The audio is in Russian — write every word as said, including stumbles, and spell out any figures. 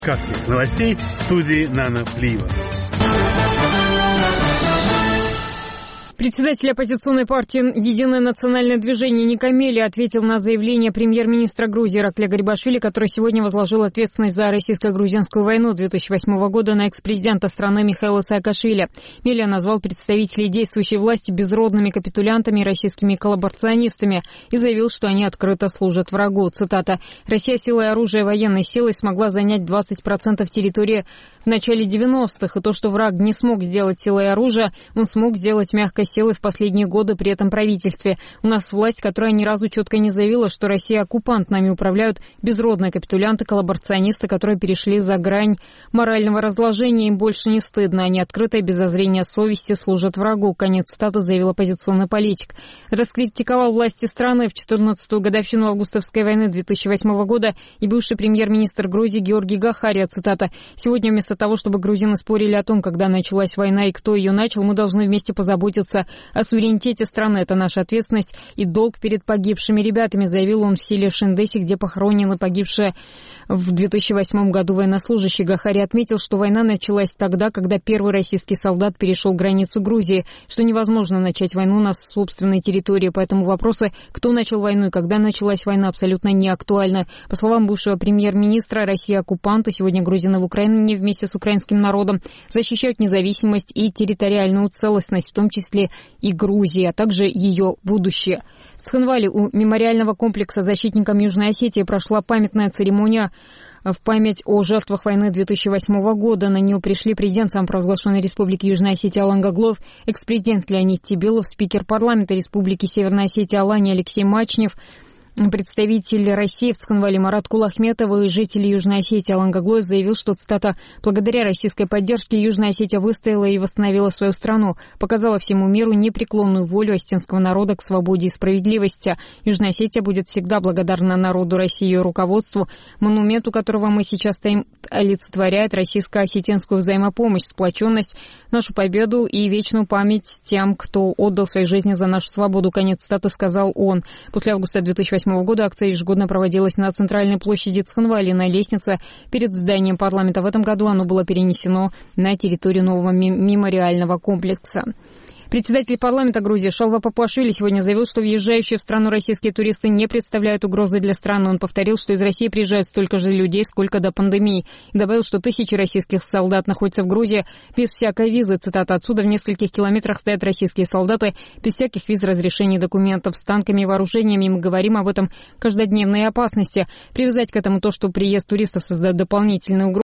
Сказки новостей в студии Нана Плиева. Председатель оппозиционной партии «Единое национальное движение» Ник Амели ответил на заявление премьер-министра Грузии Ираклия Гарибашвили, который сегодня возложил ответственность за российско-грузинскую войну две тысячи восьмого года на экс-президента страны Михаила Саакашвили. Мелия назвал представителей действующей власти безродными капитулянтами и российскими коллаборационистами и заявил, что они открыто служат врагу. Цитата. «Россия силой оружия военной силой смогла занять двадцать процентов территории в начале девяностых, и то, что враг не смог сделать силой оружия, он смог сделать мягкой силой в последние годы при этом правительстве. У нас власть, которая ни разу четко не заявила, что Россия оккупант, нами управляют безродные капитулянты, коллаборационисты, которые перешли за грань морального разложения, им больше не стыдно, они открыто и без зазрения совести служат врагу», конец цитаты, заявил оппозиционный политик. Раскритиковал власти страны в четырнадцатую годовщину августовской войны две тысячи восьмого года и бывший премьер-министр Грузии Георгий Гахария, цитата. «Сегодня вместо того, чтобы грузины спорили о том, когда началась война и кто ее начал, мы должны вместе позаботиться о суверенитете страны. Это наша ответственность и долг перед погибшими ребятами», заявил он в селе Шиндеси, где похоронены погибшие в две тысячи восьмом году военнослужащие. Гахари отметил, что война началась тогда, когда первый российский солдат перешел границу Грузии, что невозможно начать войну на собственной территории, поэтому вопросы, кто начал войну и когда началась война, абсолютно не актуальны. По словам бывшего премьер-министра, Россия оккупант, и сегодня грузины в Украине вместе с украинским народом защищают независимость и территориальную целостность, в том числе и Грузии, а также ее будущее. В Цхинвале у мемориального комплекса защитникам Южной Осетии прошла памятная церемония в память о жертвах войны две тысячи восьмого года. На нее пришли президент самопровозглашенной Республики Южная Осетия Алан Гаглов, экс-президент Леонид Тебилов, спикер парламента Республики Северная Осетия Алания Алексей Мачнев, представитель России в Цхинвале Марат Кулахметов и жители Южной Осетии Алан Гаглоев заявил, что, цитата, «благодаря российской поддержке Южная Осетия выстояла и восстановила свою страну, показала всему миру непреклонную волю осетинского народа к свободе и справедливости. Южная Осетия будет всегда благодарна народу России и ее руководству, монументу которого мы сейчас стоим, олицетворяет российско-осетинскую взаимопомощь, сплоченность, нашу победу и вечную память тем, кто отдал свои жизни за нашу свободу», конец цитаты, сказал он. После августа две тысячи восьмого года акция ежегодно проводилась на центральной площади Цхинвали, на лестнице перед зданием парламента. В этом году оно было перенесено на территорию нового мемориального комплекса. Председатель парламента Грузии Шалва Папуашвили сегодня заявил, что въезжающие в страну российские туристы не представляют угрозы для страны. Он повторил, что из России приезжают столько же людей, сколько до пандемии. И добавил, что тысячи российских солдат находятся в Грузии без всякой визы. Цитата. «Отсюда в нескольких километрах стоят российские солдаты без всяких виз, разрешений, документов, с танками и вооружениями. Мы говорим об этом каждодневной опасности. Привязать к этому то, что приезд туристов создает дополнительную угрозу,